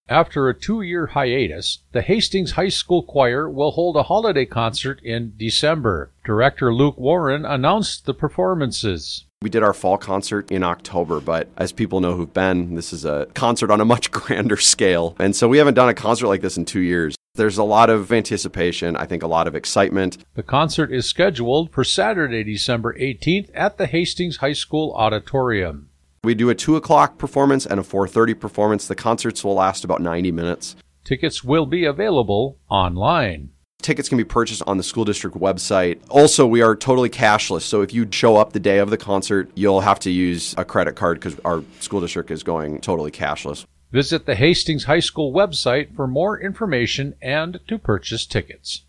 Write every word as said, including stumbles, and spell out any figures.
After a two-year hiatus, the Hastings High School Choir will hold a holiday concert in December. Director Luke Warren announced the performances. We did our fall concert in October, but as people know who've been, this is a concert on a much grander scale. And so we haven't done a concert like this in two years. There's a lot of anticipation, I think a lot of excitement. The concert is scheduled for Saturday, December eighteenth at the Hastings High School Auditorium. We do a two o'clock performance and a four thirty performance. The concerts will last about ninety minutes. Tickets will be available online. Tickets can be purchased on the school district website. Also, we are totally cashless, so if you show up the day of the concert, you'll have to use a credit card because our school district is going totally cashless. Visit the Hastings High School website for more information and to purchase tickets.